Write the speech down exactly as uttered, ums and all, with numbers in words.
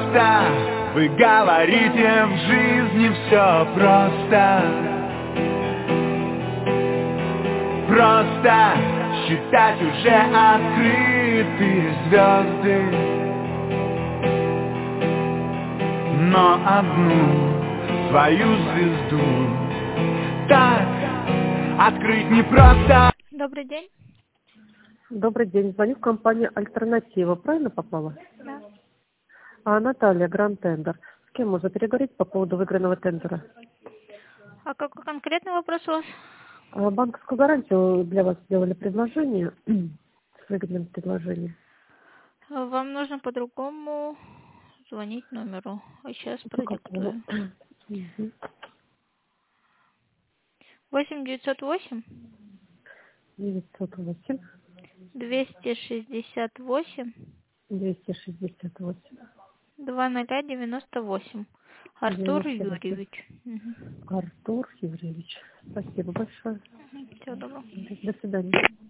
просто. Вы говорите, в жизни все просто. Просто считать уже открытые звезды, но одну свою звезду так открыть непросто. Добрый день. Добрый день. Звоню в компанию «Альтернатива». Правильно попала? Да. А, Наталья, Гранд Тендер. С кем можно переговорить по поводу выигранного тендера? А какой конкретный вопрос у вас? А, банковскую гарантию для вас сделали предложение. С выгодным предложением. Вам нужно по-другому звонить номеру. А сейчас По какому? продиктую. Мгм. восемь девятьсот восемь девятьсот восемь двести шестьдесят восемь двести шестьдесят восемь два ноль девяносто восемь. Артур девяносто восемь. Юрьевич. Угу. Артур Юрьевич. Спасибо большое. Всего доброго. До свидания.